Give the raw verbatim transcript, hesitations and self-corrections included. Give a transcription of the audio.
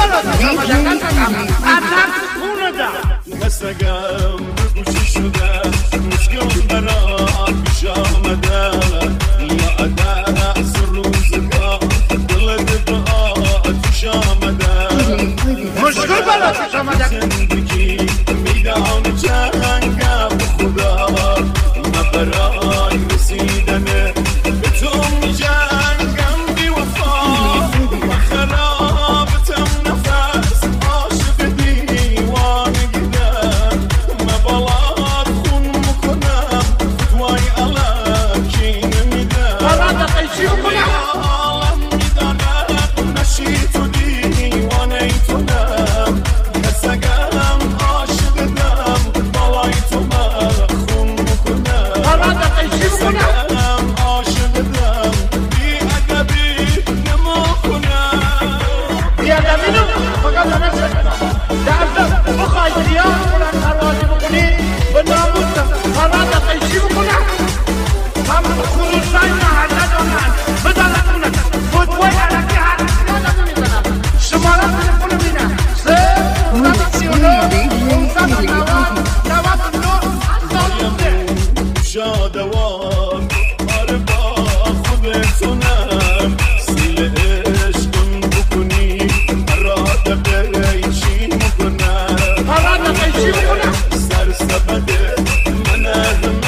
مسگم بگوشی شده مشکل برات پیش آمده یا عدس روزگار دلت به آتیش آمده مشکل برات پیش آمده زندگی میدان جنگم خدا من برای رسیدنه به تو میجنگم بی وفا من خرابتم نفس عاشق دیوانگیدم من بالات خون میکنم فتوای علکی نمیدم برات قیچی میکنم عالم میداند نشی تو دیوانه تونم کسگم عاشقدم بالای تو من خون میکنم برات قیچی میکنم بیادبینو فقط همه شکنم درد بخوای بیان کنن پروازی بکنی به ناموسم پرواز قیچی بکنم هم خروسای محله دارن بدارتونن فوتبال علکی هر یادم میزنم شماره تلفن میدن سه صد سی و نه پانصد و نود نود و نه شادوان آره با خودتونم سیل عشقم بکنی مراد قیچی میکنم مراد قیچی میکنم سر سبده من